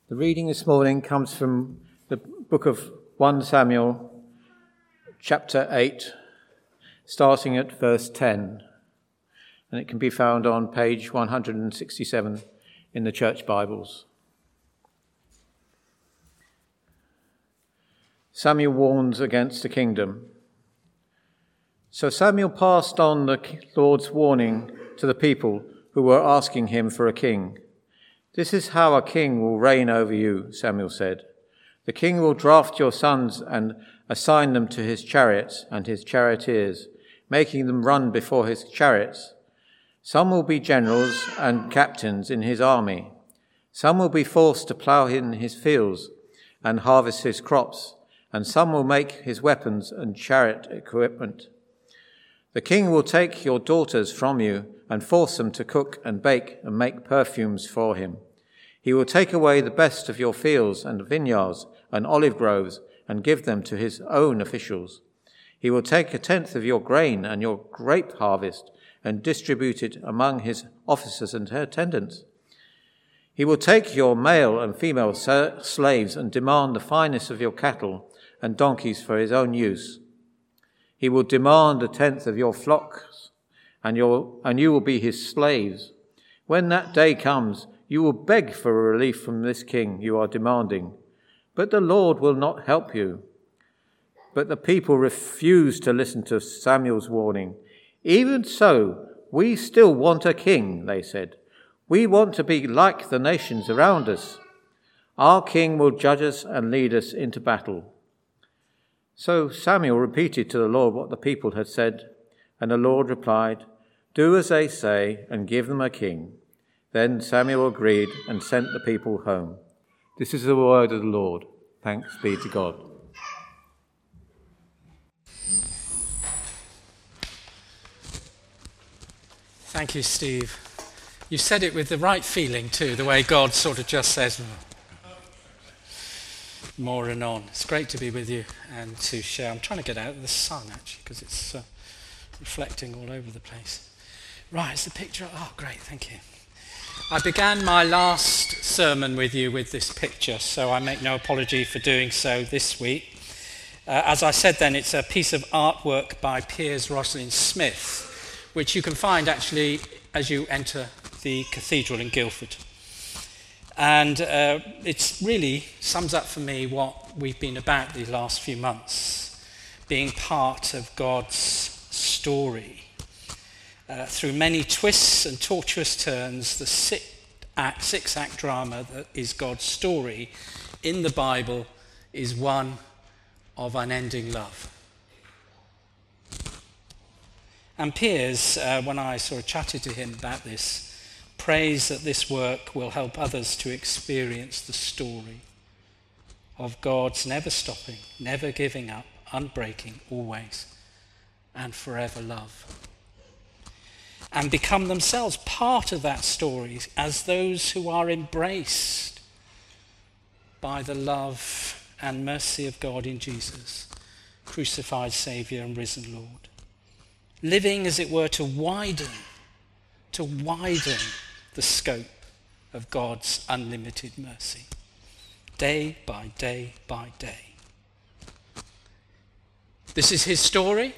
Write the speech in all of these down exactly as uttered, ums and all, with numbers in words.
The reading this morning comes from the book of First Samuel, chapter eight, starting at verse ten, and it can be found on page one hundred sixty-seven in the Church Bibles. Samuel warns against the kingdom. So Samuel passed on the Lord's warning to the people who were asking him for a king. "This is how a king will reign over you," Samuel said. "The king will draft your sons and assign them to his chariots and his charioteers, making them run before his chariots. Some will be generals and captains in his army. Some will be forced to plough in his fields and harvest his crops, and some will make his weapons and chariot equipment. The king will take your daughters from you and force them to cook and bake and make perfumes for him. He will take away the best of your fields and vineyards and olive groves and give them to his own officials. He will take a tenth of your grain and your grape harvest and distribute it among his officers and attendants. He will take your male and female slaves and demand the finest of your cattle and donkeys for his own use. He will demand a tenth of your flocks, and, your, and you will be his slaves. When that day comes, you will beg for a relief from this king you are demanding, but the Lord will not help you." But the people refused to listen to Samuel's warning. "Even so, we still want a king," they said. "We want to be like the nations around us. Our king will judge us and lead us into battle." So Samuel repeated to the Lord what the people had said, and the Lord replied, "Do as they say and give them a king." Then Samuel agreed and sent the people home. This is the word of the Lord. Thanks be to God. Thank you, Steve. You said it with the right feeling too, the way God sort of just says more and on. It's great to be with you and to share. I'm trying to get out of the sun actually because it's uh, reflecting all over the place. Right, is the picture? Oh, great, thank you. I began my last sermon with you with this picture, so I make no apology for doing so this week. Uh, as I said then, it's a piece of artwork by Piers Roslin Smith, which you can find actually as you enter the cathedral in Guildford. And uh, it really sums up for me what we've been about these last few months, being part of God's story. Uh, through many twists and tortuous turns, the six-act, six-act drama that is God's story in the Bible is one of unending love. And Piers, uh, when I sort of chatted to him about this, prays that this work will help others to experience the story of God's never stopping, never giving up, unbreaking, always and forever love. And become themselves part of that story as those who are embraced by the love and mercy of God in Jesus, crucified Saviour and risen Lord. Living, as it were, to widen, to widen the scope of God's unlimited mercy, day by day by day. This is his story.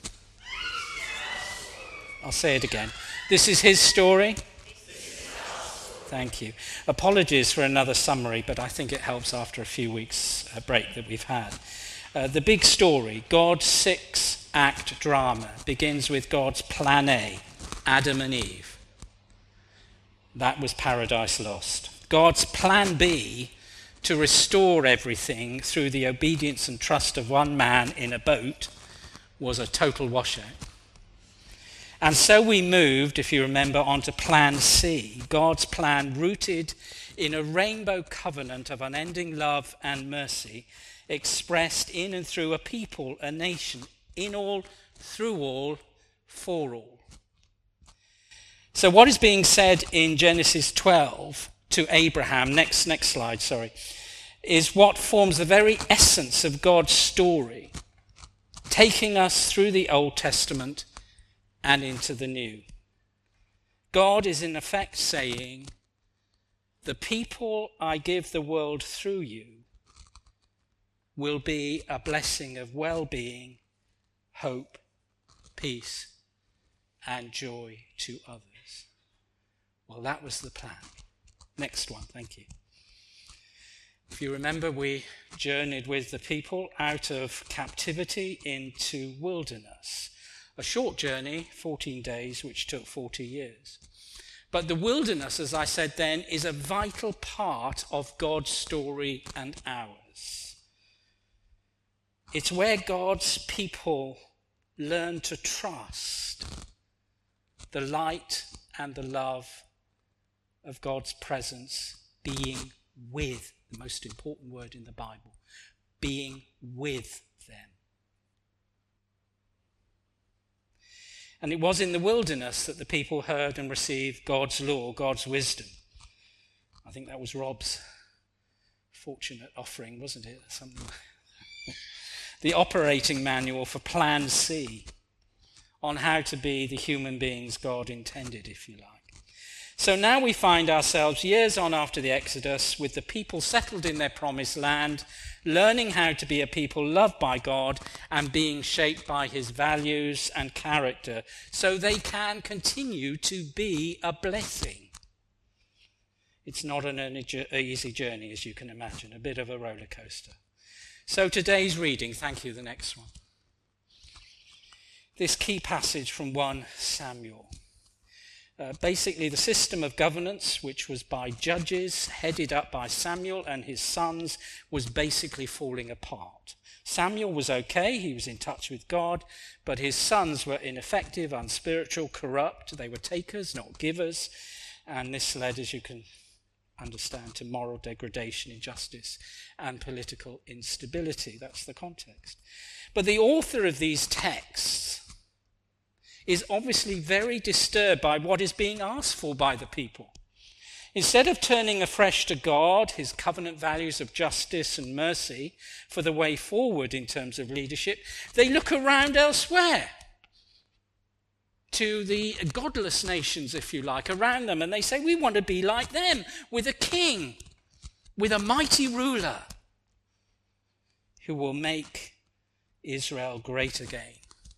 I'll say it again. This is his story. Thank you. Apologies for another summary, but I think it helps after a few weeks uh, break that we've had. Uh, the big story, God's six-act drama, begins with God's plan A, Adam and Eve. That was Paradise Lost. God's plan B, to restore everything through the obedience and trust of one man in a boat, was a total washout. And so we moved, if you remember, on to plan C, God's plan rooted in a rainbow covenant of unending love and mercy, expressed in and through a people, a nation, in all, through all, for all. So what is being said in Genesis twelve to Abraham, next, next slide, sorry, is what forms the very essence of God's story, taking us through the Old Testament and into the New. God is in effect saying, the people I give the world through you will be a blessing of well-being, hope, peace, and joy to others. Well, that was the plan. Next one, thank you. If you remember, we journeyed with the people out of captivity into wilderness. A short journey, fourteen days, which took forty years. But the wilderness, as I said then, is a vital part of God's story and ours. It's where God's people learn to trust the light and the love of God's presence being with, the most important word in the Bible, being with them. And it was in the wilderness that the people heard and received God's law, God's wisdom. I think that was Rob's fortunate offering, wasn't it? Something. The operating manual for Plan C on how to be the human beings God intended, if you like. So now we find ourselves years on after the Exodus with the people settled in their promised land, learning how to be a people loved by God and being shaped by his values and character so they can continue to be a blessing. It's not an easy journey, as you can imagine, a bit of a roller coaster. So today's reading, thank you, the next one. This key passage from First Samuel. Uh, basically, the system of governance, which was by judges, headed up by Samuel and his sons, was basically falling apart. Samuel was okay, he was in touch with God, but his sons were ineffective, unspiritual, corrupt. They were takers, not givers, and this led, as you can understand, to moral degradation, injustice, and political instability. That's the context. But the author of these texts is obviously very disturbed by what is being asked for by the people. Instead of turning afresh to God, his covenant values of justice and mercy for the way forward in terms of leadership, they look around elsewhere to the godless nations, if you like, around them, and they say, we want to be like them, with a king, with a mighty ruler who will make Israel great again.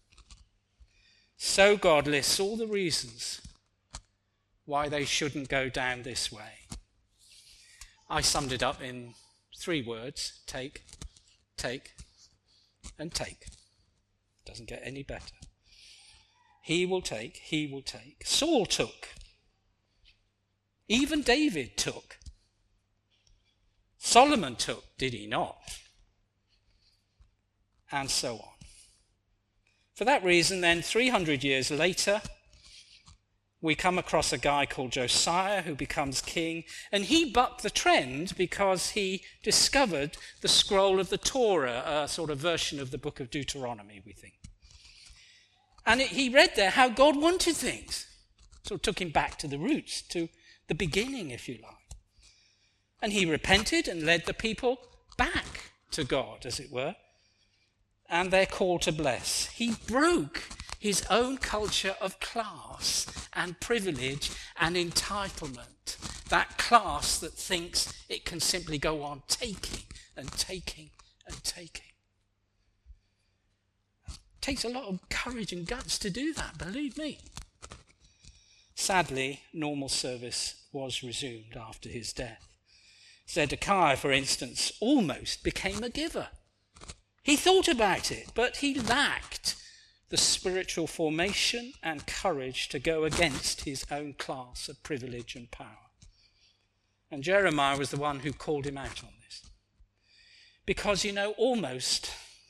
So God lists all the reasons why they shouldn't go down this way. I summed it up in three words: take, take, and take. Doesn't get any better. He will take, he will take. Saul took. Even David took. Solomon took, did he not? And so on. For that reason, then, three hundred years later, we come across a guy called Josiah who becomes king, and he bucked the trend because he discovered the scroll of the Torah, a sort of version of the book of Deuteronomy, we think. And it, he read there how God wanted things. So it took him back to the roots, to the beginning, if you like. And he repented and led the people back to God, as it were, and they're called to bless. He broke his own culture of class and privilege and entitlement, that class that thinks it can simply go on taking and taking and taking. It takes a lot of courage and guts to do that, believe me. Sadly, normal service was resumed after his death. Zedekiah, for instance, almost became a giver. He thought about it, but he lacked the spiritual formation and courage to go against his own class of privilege and power. And Jeremiah was the one who called him out on this. Because, you know, almost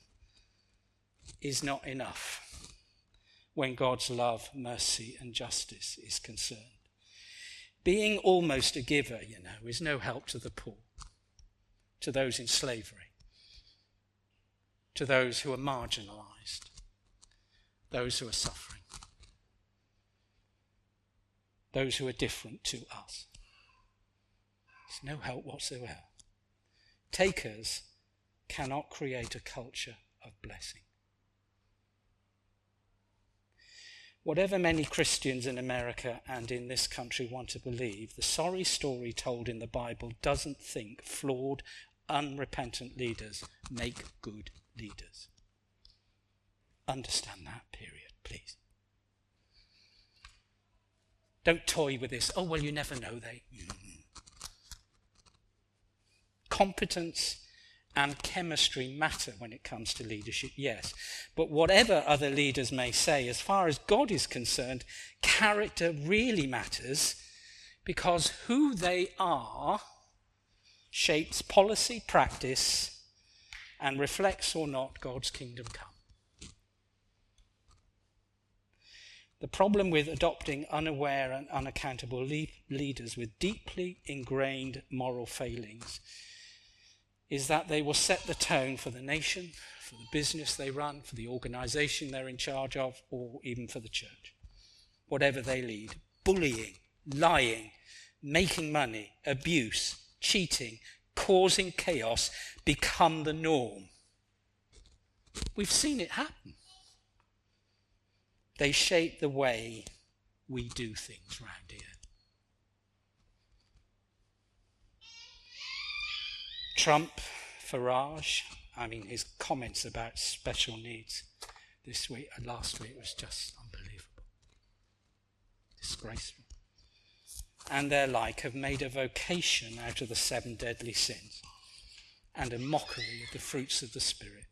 is not enough when God's love, mercy, and justice is concerned. Being almost a giver, you know, is no help to the poor, to those in slavery, to those who are marginalized, those who are suffering, those who are different to us. It's no help whatsoever. Takers cannot create a culture of blessing. Whatever many Christians in America and in this country want to believe, the sorry story told in the Bible doesn't think flawed, unrepentant leaders make good leaders. Understand that, period, please. Don't toy with this. Oh, well, you never know, they... Competence and chemistry matter when it comes to leadership, yes. But whatever other leaders may say, as far as God is concerned, character really matters, because who they are shapes policy, practice, and reflects or not God's kingdom come. The problem with adopting unaware and unaccountable le- leaders with deeply ingrained moral failings is that they will set the tone for the nation, for the business they run, for the organization they're in charge of, or even for the church. Whatever they lead, bullying, lying, making money, abuse, cheating, causing chaos become the norm. We've seen it happen. They shape the way we do things round here. Trump, Farage, I mean, his comments about special needs this week and last week was just unbelievable. Disgraceful. And their like have made a vocation out of the seven deadly sins and a mockery of the fruits of the Spirit.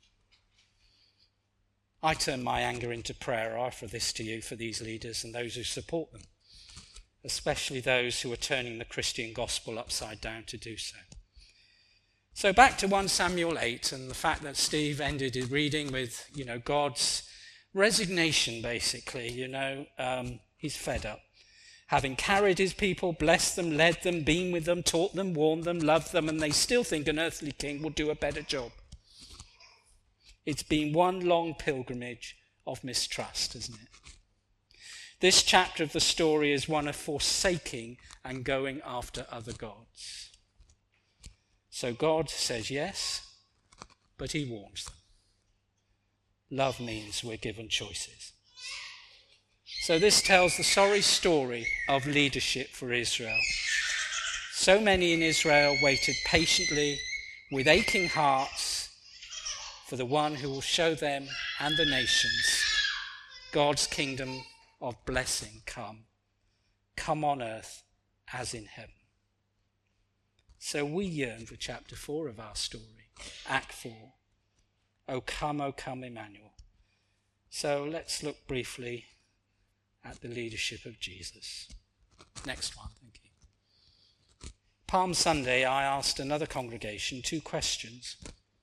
I turn my anger into prayer. I offer this to you for these leaders and those who support them, especially those who are turning the Christian gospel upside down to do so. So back to First Samuel eight and the fact that Steve ended his reading with, you know, God's resignation, basically. You know, um, he's fed up. Having carried his people, blessed them, led them, been with them, taught them, warned them, loved them, and they still think an earthly king will do a better job. It's been one long pilgrimage of mistrust, hasn't it? This chapter of the story is one of forsaking and going after other gods. So God says yes, but he warns them. Love means we're given choices. So this tells the sorry story of leadership for Israel. So many in Israel waited patiently with aching hearts for the one who will show them and the nations God's kingdom of blessing come, come on earth as in heaven. So we yearn for chapter four of our story, Act four. O come, O come, Emmanuel. So let's look briefly at the leadership of Jesus. Next one, thank you. Palm Sunday, I asked another congregation two questions,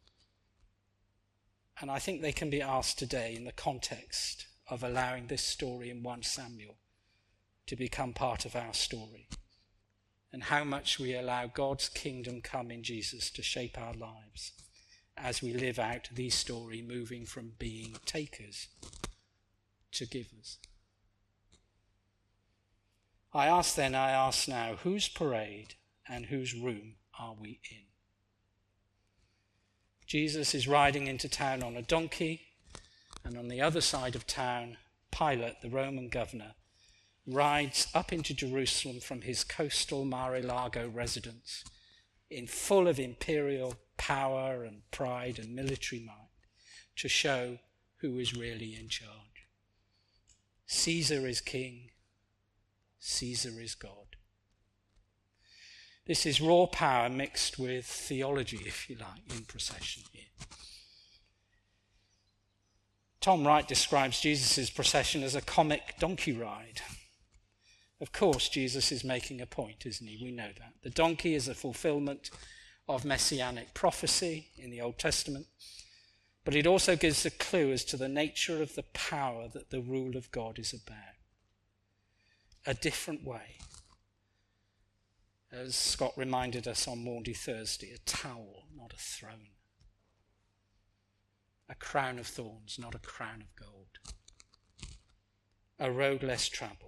and I think they can be asked today in the context of allowing this story in First Samuel to become part of our story, and how much we allow God's kingdom come in Jesus to shape our lives as we live out the story, moving from being takers to givers. I ask then, I ask now, whose parade and whose room are we in? Jesus is riding into town on a donkey, and on the other side of town, Pilate, the Roman governor, rides up into Jerusalem from his coastal Mar-a-Lago residence in full of imperial power and pride and military might to show who is really in charge. Caesar is king, Caesar is God. This is raw power mixed with theology, if you like, in procession here. Tom Wright describes Jesus' procession as a comic donkey ride. Of course, Jesus is making a point, isn't he? We know that. The donkey is a fulfillment of messianic prophecy in the Old Testament, but it also gives a clue as to the nature of the power that the rule of God is about. A different way. As Scott reminded us on Maundy Thursday, a towel, not a throne. A crown of thorns, not a crown of gold. A road less travelled.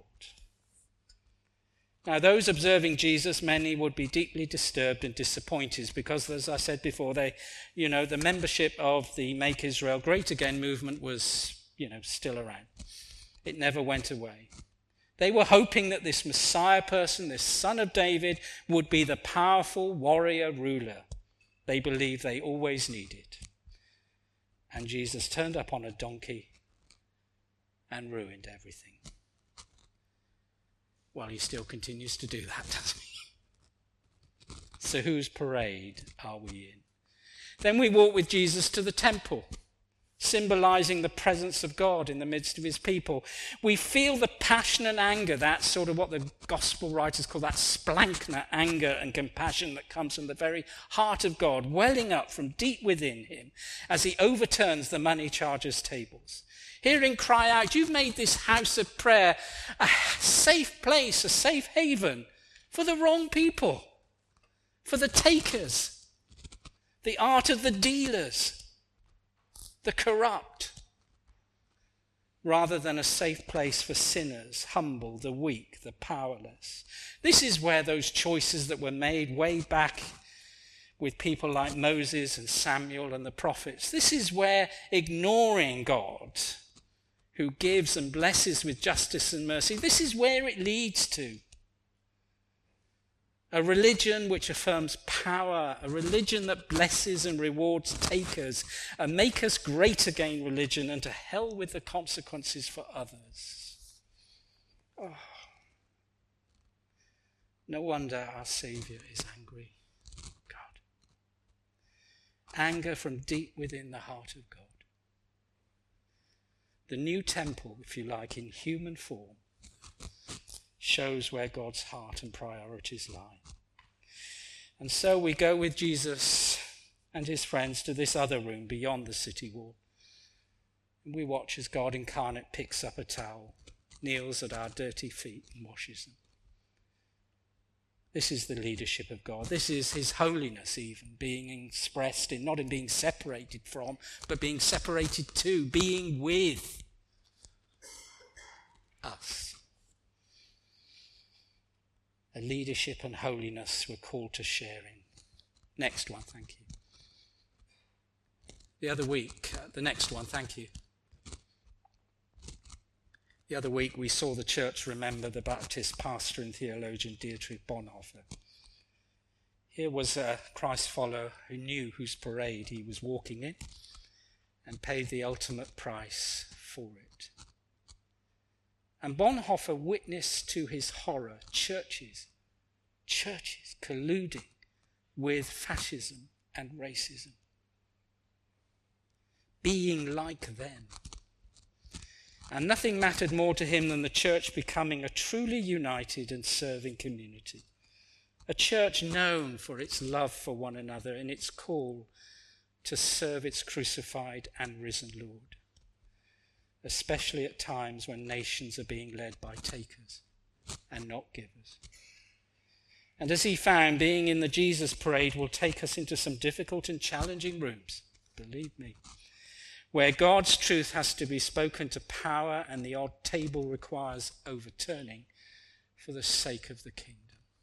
Now, those observing Jesus, many would be deeply disturbed and disappointed because, as I said before, they, you know, the membership of the Make Israel Great Again movement was, you know, still around. It never went away. They were hoping that this Messiah person, this son of David, would be the powerful warrior ruler they believed they always needed. And Jesus turned up on a donkey and ruined everything. Well, he still continues to do that, doesn't he? So whose parade are we in? Then we walk with Jesus to the temple, symbolizing the presence of God in the midst of his people. We feel the passion and anger, that's sort of what the gospel writers call that splankna anger and compassion that comes from the very heart of God, welling up from deep within him as he overturns the money chargers' tables. Hearing cry out, you've made this house of prayer a safe place, a safe haven for the wrong people, for the takers, the art of the dealers, the corrupt, rather than a safe place for sinners, humble, the weak, the powerless. This is where those choices that were made way back with people like Moses and Samuel and the prophets, this is where ignoring God, who gives and blesses with justice and mercy, this is where it leads to. A religion which affirms power, a religion that blesses and rewards takers, a make us great again religion, and to hell with the consequences for others. Oh. No wonder our Saviour is angry. God. Anger from deep within the heart of God. The new temple, if you like, in human form, shows where God's heart and priorities lie. And so we go with Jesus and his friends to this other room beyond the city wall. And we watch as God incarnate picks up a towel, kneels at our dirty feet and washes them. This is the leadership of God. This is his holiness even, being expressed in not in being separated from, but being separated to, being with us. A leadership and holiness we're called to share in. Next one, thank you. The other week, uh, the next one, thank you. The other week we saw the church remember the Baptist pastor and theologian Dietrich Bonhoeffer. Here was a Christ follower who knew whose parade he was walking in and paid the ultimate price for it. And Bonhoeffer witnessed to his horror churches, churches colluding with fascism and racism, being like them. And nothing mattered more to him than the church becoming a truly united and serving community. A church known for its love for one another and its call to serve its crucified and risen Lord, especially at times when nations are being led by takers and not givers. And as he found, being in the Jesus parade will take us into some difficult and challenging rooms, believe me, where God's truth has to be spoken to power and the odd table requires overturning for the sake of the kingdom.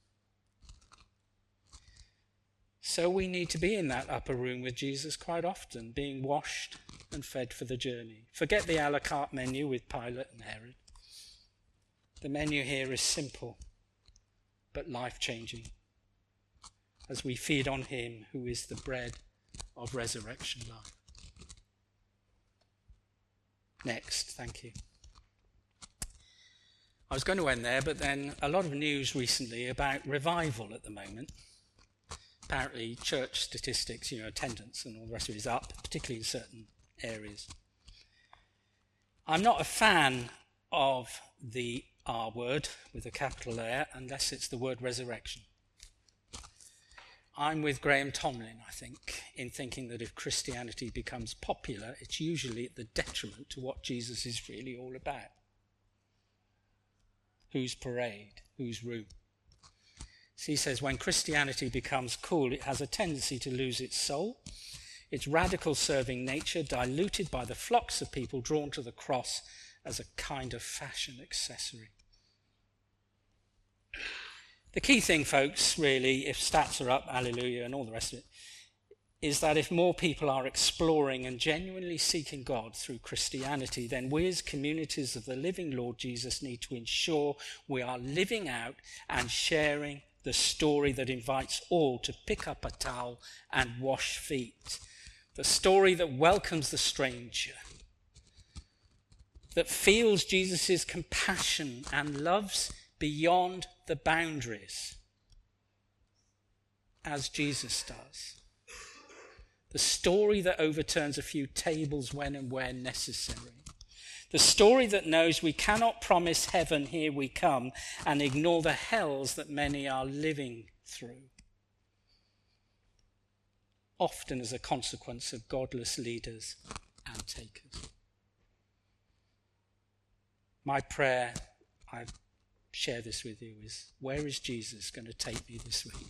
So we need to be in that upper room with Jesus quite often, being washed and fed for the journey. Forget the a la carte menu with Pilate and Herod. The menu here is simple, but life-changing, as we feed on him who is the bread of resurrection life. Next, thank you. I was going to end there, but then a lot of news recently about revival at the moment. Apparently church statistics, you know, attendance and all the rest of it is up, particularly in certain areas. I'm not a fan of the R word with a capital A unless it's the word resurrection. I'm with Graham Tomlin, I think, in thinking that if Christianity becomes popular, it's usually at the detriment to what Jesus is really all about. Whose parade? Whose room? So he says when Christianity becomes cool, it has a tendency to lose its soul, its radical serving nature, diluted by the flocks of people drawn to the cross as a kind of fashion accessory. The key thing, folks, really, if stats are up, hallelujah, and all the rest of it, is that if more people are exploring and genuinely seeking God through Christianity, then we as communities of the living Lord Jesus need to ensure we are living out and sharing the story that invites all to pick up a towel and wash feet. The story that welcomes the stranger, that feels Jesus' compassion and loves beyond the boundaries, as Jesus does. The story that overturns a few tables when and where necessary. The story that knows we cannot promise heaven, here we come, and ignore the hells that many are living through, often as a consequence of godless leaders and takers. My prayer, I share this with you, is where is Jesus going to take me this week?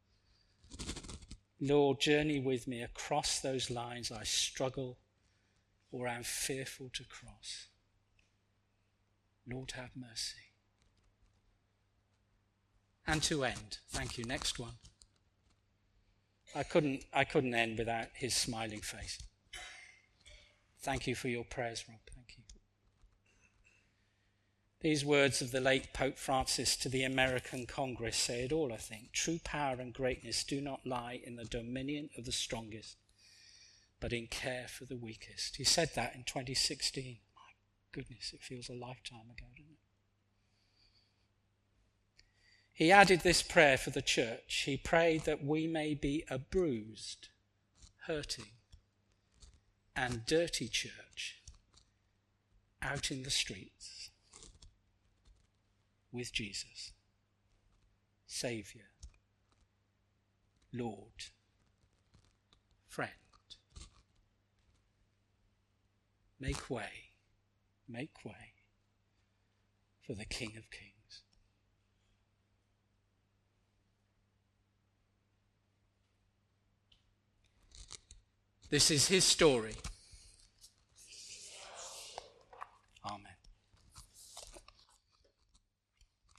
Lord, journey with me across those lines I struggle or am fearful to cross. Lord, have mercy. And to end, thank you, next one. I couldn't, I couldn't end without his smiling face. Thank you for your prayers, Rob. Thank you. These words of the late Pope Francis to the American Congress say it all, I think. True power and greatness do not lie in the dominion of the strongest, but in care for the weakest. He said that in twenty sixteen. My goodness, it feels a lifetime ago, doesn't it? He added this prayer for the church. He prayed that we may be a bruised, hurting, and dirty church out in the streets with Jesus, Saviour, Lord, friend. Make way, make way for the King of Kings. This is his story.